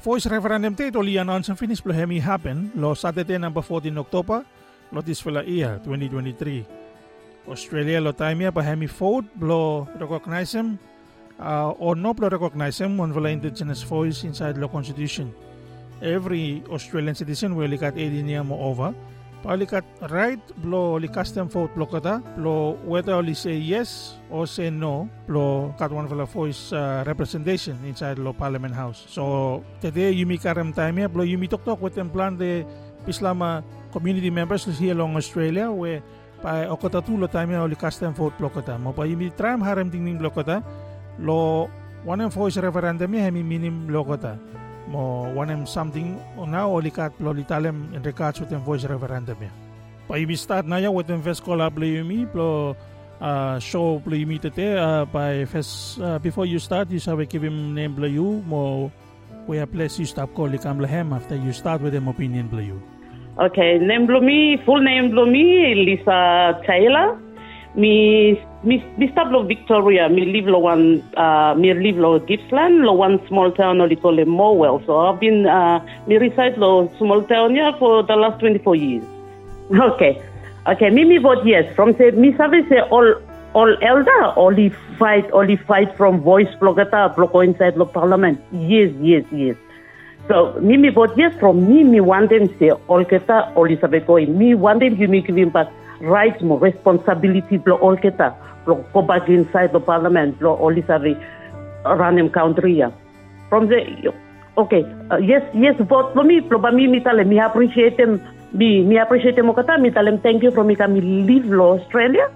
voice referendum te oli announced finish blo hemi happen lo Saturday number 14 October lo this fela year 2023. Australia lo time ya pa hemi vote blo recognize him or no blo recognize him on the indigenous voice inside the constitution. Every Australian citizen will likat 18 year mo over. Pa likat right blo likas them vote blo kata blo whether only say yes or say no blo kat one for the voice representation inside lo parliament house. So today yumi karam time ya blo yumi tok with them plan the Islama community members here along Australia where pa okota tu lo time ya likas them vote blo kata mo pa yumi tram haram ding blo kata lo one voice referendum ya hemi minim blo kata mo one something now o likat blo litalem in regards with them voice referendum ya. Pa yumi start na ya with them first call up blo yumi blo show blo yumi tete by first before you start you shall give him name blo you mo where place you stop call likam blo hem after you start with them opinion blo you. Okay, name blo me full name blo me Lisa Taylor. Me start lo Victoria. Me live lo Gippsland, lo one small town or call it Morwell. So I've been me reside lo small town here for the last 24 years. Okay. Me vote yes. From say me service say all elder only fight from voice blogata blogo inside lo parliament. Yes. So me vote yes from me want them say all keta all isabeko. Me want them you make him but rights more responsibility blo all keta blo go back inside the parliament blo all isabe run him country ya. From the okay yes vote for me blo ba me tell me appreciate him me appreciate him kata me tell him thank you from me live lo Australia.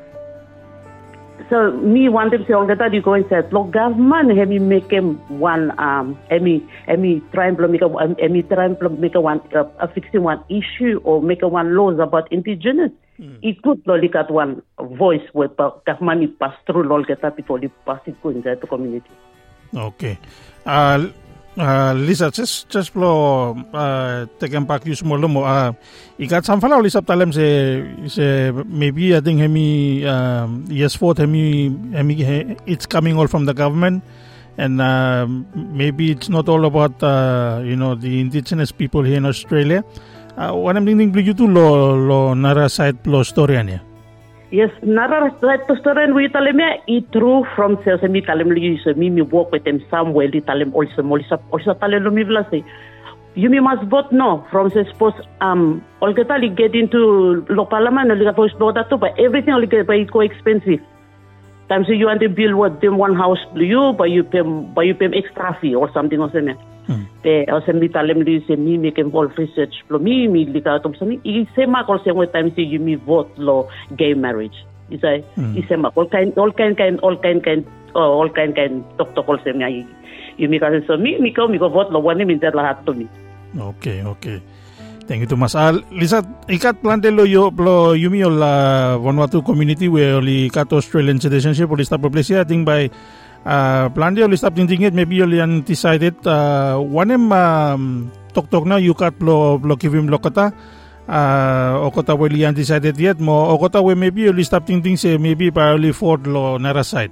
So me want them say all keta you go inside lo government have me make him one me try and make one fixing one issue or make one laws about indigenous. It could look at one voice where government pass through all keta before they pass it go inside the community. Okay. Lisa, just blow taken back you small mo. Ikat samfala Lisa talem se maybe I think hemi yes for hemi it's coming all from the government and maybe it's not all about the indigenous people here in Australia. What I'm thinking you to lo nara side lo story niya. Yes, nara side to story we tell me it true from sales me tell him me work with them somewhere they tell him also tell him me say you must vote no from the suppose all get into lo parliament or voice vote that too but everything all get by go expensive. Times you want to build what them one house you but you pay extra fee or something or something. Also me tell him say me make involve research lo me lika tom sami I say ma call same time say you me vote lo gay marriage. I say ma all kind talk all same you me call so me go vote lo one me that la hat to me. Okay. Thank you too much. Lisa, ikat plante lo yumi la Vanuatu community where only kat Australian citizenship or stop place I think by plan only stop thinking it maybe only undecided one tok na you kat lo give him lokata okota we undecided yet mo okota we maybe only stop thinking say maybe by only for lo nara side.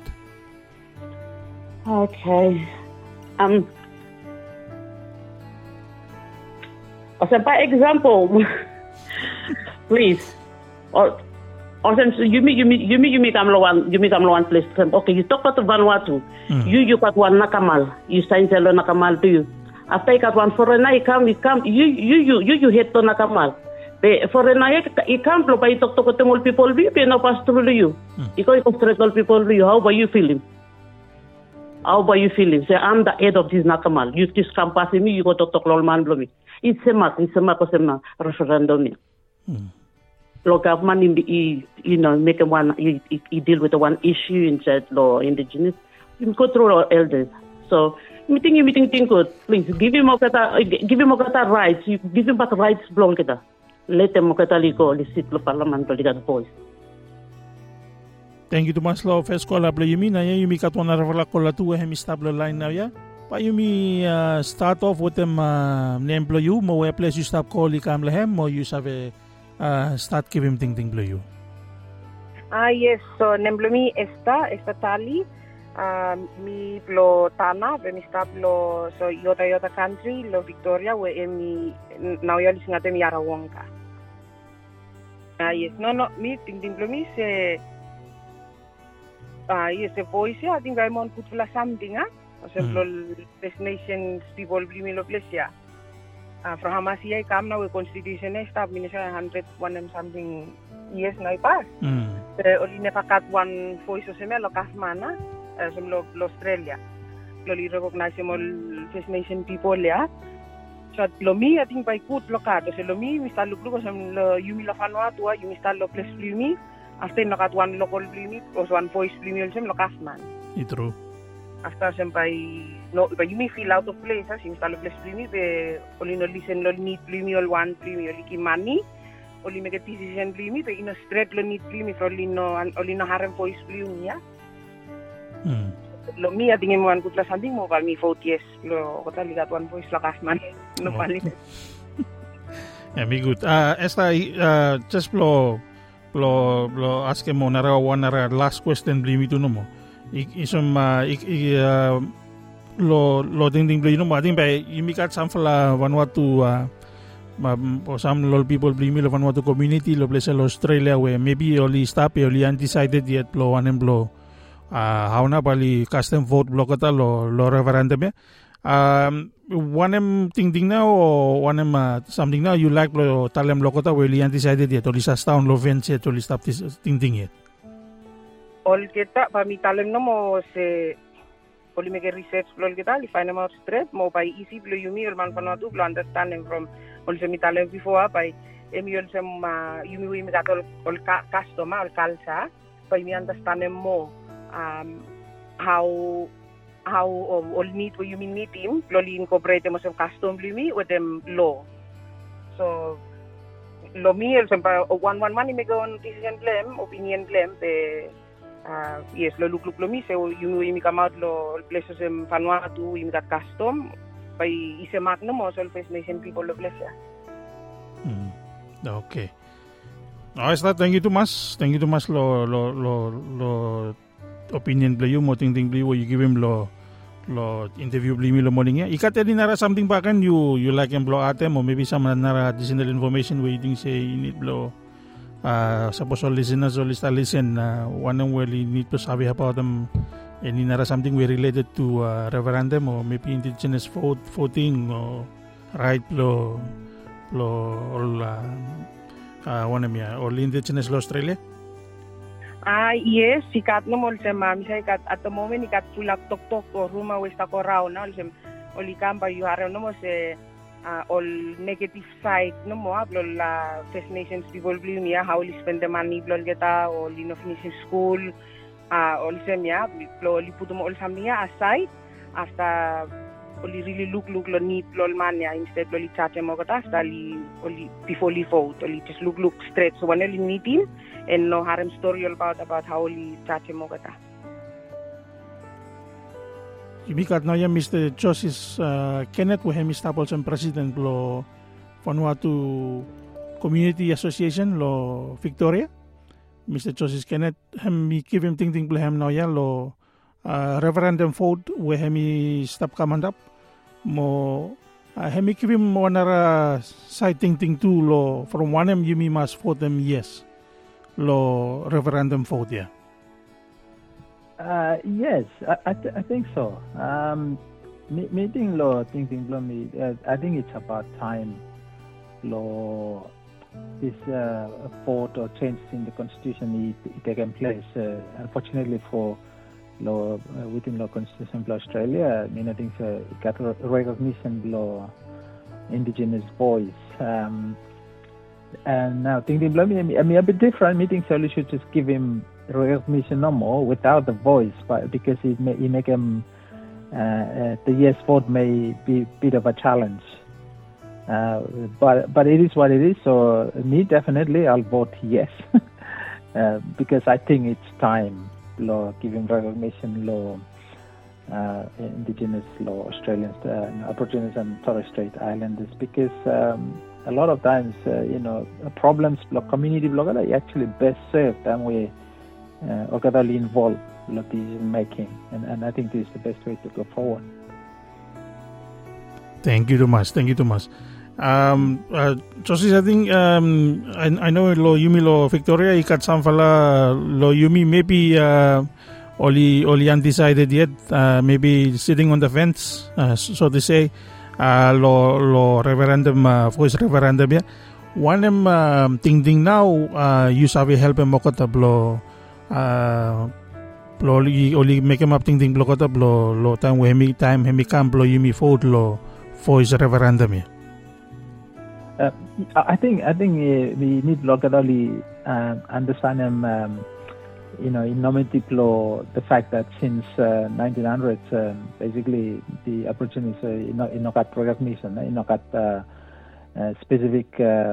Okay. So by example, please. Or you come one place. Okay, you talk about Vanuatu. You got one Nakamal. You sign hello Nakamal to you. After you got one foreigner, you come. You hit to Nakamal. The foreigner, you come. But you talk to all people. You no pass through you. You go straight all people. How about you feeling? Say I'm the head of this Nakamal. You just come passing me. You go talk all man blow me. It's a referendum. Law government make one he deal with the one issue inside law indigenous. You go through our elders. So meeting good. Please give him okata rights. You give him back rights belong kita. Let them okata ligo sit lo parliament to liga voice. Thank you too much lo first call up yumi na yumi katwana ravala kola tu hem stable line na ya. Pa yumi start off with them name blow you mo where place you stop call ikam lehem mo you have start give him ting blow you. Yes, so name blow me esta tali Mi lo Tana, mi stop lo so Yota country, lo Victoria, where mi now you're listening at mi Arawonga. Yes, no, me thinking me say, yes, a voice, I think I'm on put for something, Example, First Nations people believe lo plesia. From Hamasia, come now a constitution established 101 and something years now pass. Only never got one voice of Semelo Kasmana, as lo Australia. Loli recognize all First Nation people, yeah. So lo mi I think by good locato. So lo mi start look some yumi lo Vanuatu, you start lo place blumi. After no got one local blumi, or one voice blumi also lo Kasman. It's true. After some by you may feel out of place, you start lo place blumi. Be only no listen lo need blumi or one blumi or like money. Only make a decision blumi. Be no straight lo need blumi for only no harem voice blumi, yeah. Lo mi ating mo an kutla something mo kami vote yes lo kota ligat one voice lo Kasman no pali. Yeah, me good. Esta just lo ask mo nara one nara last question bli mi tu no mo. Isum lo ding bli no mo ating ba imikat samfala Vanuatu or some lot people bli mi lo Vanuatu community lo place lo Australia where maybe only stop only undecided yet lo one and blow. How na bali custom vote block kata lo referendum ya. One thing na o one something na you like lo talem lo kata weli undecided yet. Oli sa town lo vents yet. Oli stop this thing yet. All kita pami talem no mo se oli make research lo kita li find out straight mo by easy lo yumi ol man Vanuatu lo understand them from also mi talem before by emi ol sem yumi wi mi gatol ol customer ol kalsa by mi understand them more. How all need what you mean need him, slowly incorporate them as a custom blumi with them law. So lo me also one money make on decision blame, opinion blame, yes, lo look lo me so you come out lo places in Vanuatu, you got custom by is a magnum also First Nation people lo place. Okay. Thank you too much. Thank you too much lo opinion play mo ting play you give him lo interview play mi lo morning ya ikateli nara something pa kan you like him blow atem or maybe some nara additional information waiting say you need blow suppose all listeners all listen one and well you need to sabi about them any nara something we related to referendum or maybe indigenous voting or right lo all one of all indigenous law Australia. Yes, sikat no mo sa mami sa ikat at the moment ikat fulak tok or ruma westa ko raw na oli kamba you are no mo se all negative side no mo hablo la First Nations people blue me how we spend the money blol geta or no finish school all semia blo li puto mo all samia aside after oli really look lo need lol mania instead lo li chat mo gata stali oli before li vote oli just look straight so when you need him and no harem story about how li chat mo gata. Ibikat na yan Mr. Joseph Kenneth we hemi staples ang president lo Vanuatu Community Association lo Victoria. Mr. Joseph Kenneth hemi give him ting blehem na yan lo referendum vote we hemi stop kamandap mo hemi give him wanara citing ting too lo from one you must vote them yes lo referendum vote yeah. Yes, I think so. Meeting law thinking I think it's about time law this vote or change in the constitution it taken place. Unfortunately for law within law constitution of Australia, I think it got recognition law indigenous voice. And now thinking a bit different. Meeting so should just give him recognition no more without the voice, but because it make him the yes vote may be a bit of a challenge. But it is what it is. So me definitely I'll vote yes because I think it's time law giving recognition law indigenous law Australians, Aborigines and Torres Strait Islanders because a lot of times problems block community block are actually best served and we involved decision making, and I think this is the best way to go forward. Thank you too much. Joseph, I think I know lo Yumi lo Victoria ikat samfala lo Yumi maybe only undecided yet, maybe sitting on the fence, so to say, lo referendum voice referendum ya. One ting now you sabi help mo kota blo only make him up ting blo kota blo lo time hemi kam blo Yumi vote lo voice referendum ya. I think we need locally understand innovative law, the fact that since 1900s, basically the Aborigines inokat recognition, inokat specific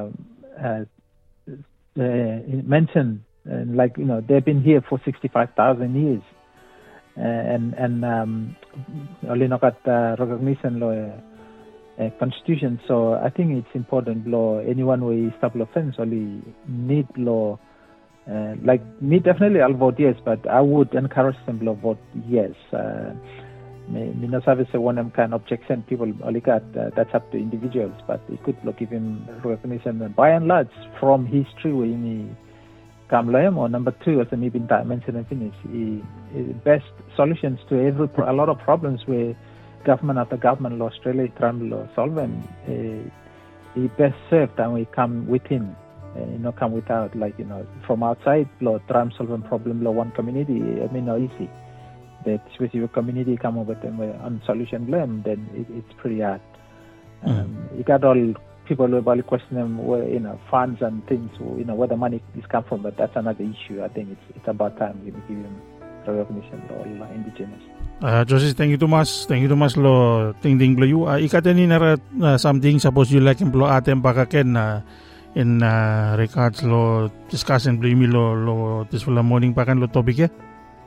mention, like they've been here for 65,000 years, and only inokat recognition law. Constitution. So I think it's important law. Anyone who stop offense only need law. Like me, definitely I'll vote yes, but I would encourage them to vote yes. Me not have one kind of objection. People only got that's up to individuals, but it could give him recognition. By and large, from history, we need Kamlayam or number two, as me been mentioned and finished. Best solutions to a lot of problems where government after government law Australia trying to solve them. He best served and we come within, come without, from outside law try to solve a problem law one community. Not easy. The specific community come up with them on solution blame, then it's pretty hard. You got all people who probably question them where funds and things, where the money is come from, but that's another issue. I think it's about time we give them recognition to all indigenous. Joseph, thank you too much lo ting blo you. Ikateni nara something suppose you like blo atem pakaken in regards lo discussion blo mi lo this morning pakan lo topic ya.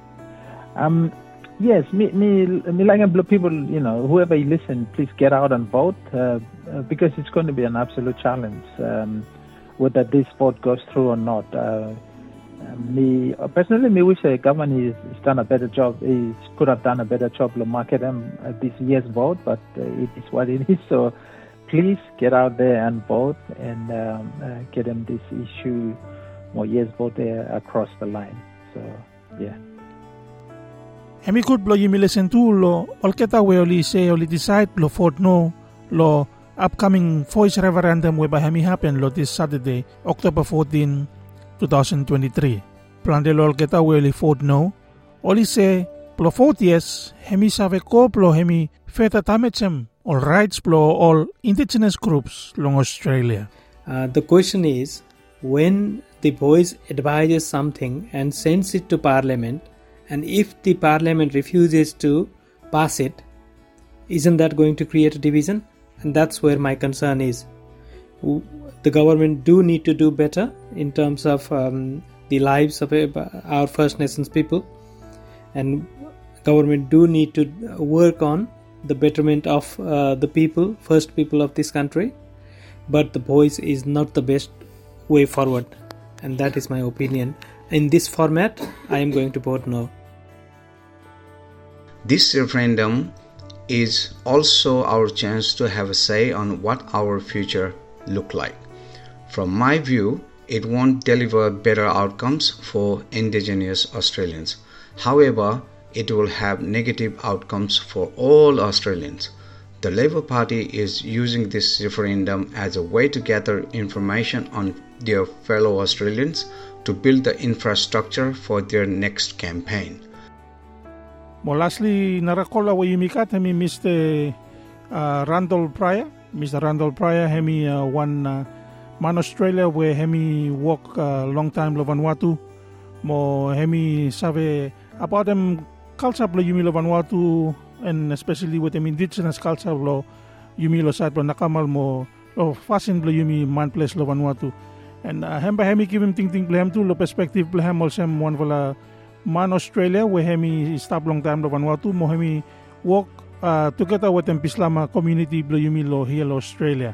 Yes, me like people, whoever you listen, please get out and vote because it's going to be an absolute challenge whether this vote goes through or not. Me wish the government has done a better job. He could have done a better job to market them this year's vote, but it is what it is. So please get out there and vote and get them this issue more years vote there across the line. So yeah. Hemi could blow you listen to lo olketa we only say only decide lo vote no lo upcoming voice referendum whereby hemi happen lo this Saturday, October 14, 2023. Plan de lol kita we vote no. Oli say plo vote yes. Hemi save ko plo hemi feta tamechem all rights plo all indigenous groups long Australia. The question is, when the voice advises something and sends it to Parliament, and if the Parliament refuses to pass it, isn't that going to create a division? And that's where my concern is. The government do need to do better in terms of the lives of our First Nations people, and government do need to work on the betterment of the people, first people of this country, but the voice is not the best way forward, and that is my opinion. In this format, I am going to vote no. This referendum is also our chance to have a say on what our future look like. From my view, it won't deliver better outcomes for Indigenous Australians. However, it will have negative outcomes for all Australians. The Labor Party is using this referendum as a way to gather information on their fellow Australians to build the infrastructure for their next campaign. Well, lastly, narakola wa yumikat hemi Mr. Randall Pryor. Mr. Randall Pryor hemi one man Australia where hemi work long time lo Vanuatu. Mo hemi save about them culture lo yumi lo Vanuatu, and especially with them indigenous culture lo yumi lo side lo nakamal mo lo fasin lo yumi man place lo Vanuatu. And hemba hemi give him ting plehem tu lo perspective plehem also one vala man Australia where hemi stop long time lo Vanuatu mo hemi work together with them Pislama community lo yumi lo here lo Australia.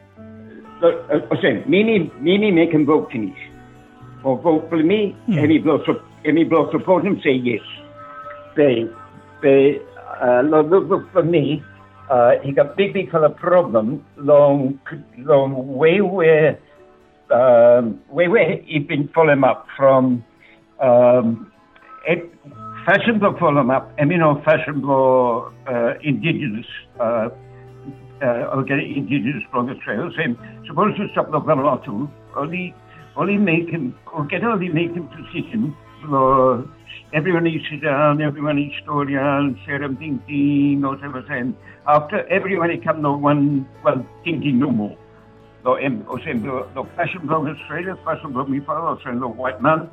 Many make vote finish. Or vote for me, any blow support him, say yes. look for me. He got big fella problem long way where he been following up from fashionable follow up. I mean, fashionable indigenous. Indigenous from Australia. Same. Suppose you stop the Vanuatu. Only make him decision. Everyone is sit down, everyone is story on, share them thinking, or whatever. After everyone come no one thinking no more. The fashion blog Australia, fashion blog me follow the white man,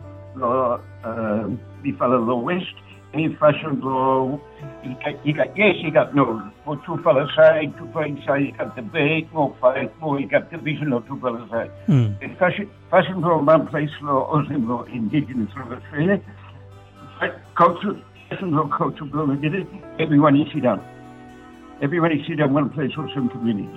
me follow the West. Any fashion blog, he got no. For two fellas side, he got debate, more fight, more he got division of two fellas side. In fashion blog one place for indigenous from Australia. Culture, fashion blog culture blog did it. Everyone is sit down. Everyone is sit down one place for some community.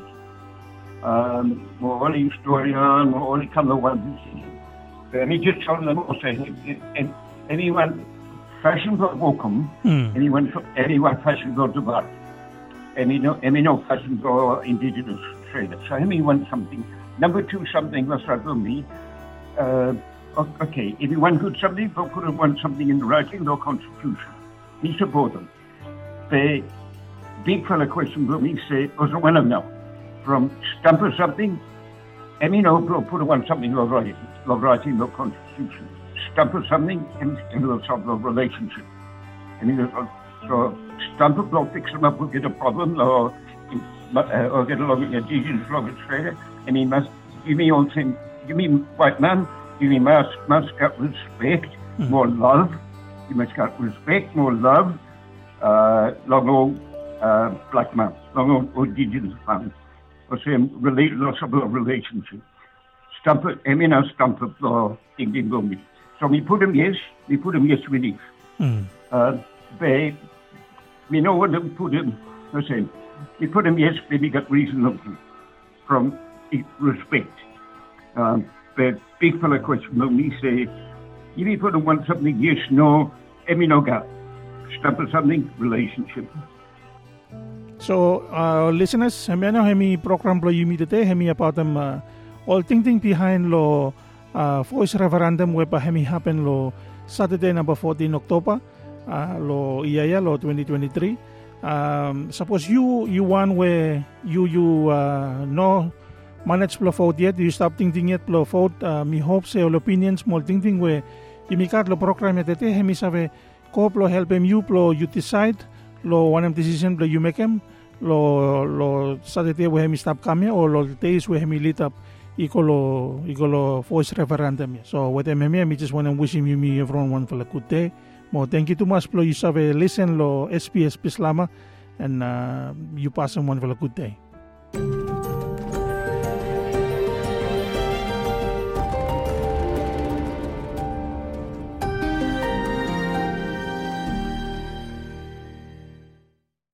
More only historian, more only come to one decision. And he just told them all saying, anyone fashion blog welcome, anyone fashion blog to bar. And no fashion blog indigenous trader. So anyone something. Number two, something was right with me. Okay, if you want good something, they'll put something in the writing, no constitution. He support them. The big fella question will me say, was one of them. From stump or something, they'll put something no writing, no constitution. Stump or something, and we'll solve the relationship. So stump a block, fix them up, we'll get a problem, or get along with indigenous blog Australia. And he must give me all things. You mean white man? You must got respect, more love. You must got respect, more love. Long old black man, long old indigenous man. Or same loss of a relationship. Stump law thinking about me. So we put him yes relief. We know what to put him. The same. We put him yes, maybe got reason from respect. The big fella question about me say, if you put him want something yes, no, no got. Stump or something, relationship. So, listeners, hemi program lo yumi today, hemi about them all thinking behind lo voice referendum we pa hemi happen lo Saturday number 14 October lo iaya lo 2023. Suppose you one where you no manage lo vote yet, you stop thinking yet lo vote. Me hope say all opinions small thinking where yumi kat lo program today hemi save ko lo help him you decide. Lo one of decision lo you make him lo Saturday we hemi stop kami or lo days we hemi lit up iko voice referendum. So with hemi just want to wish him you everyone one for a good day. Mo thank you too much lo you save listen lo SPS Pislama and you pass him one for a good day.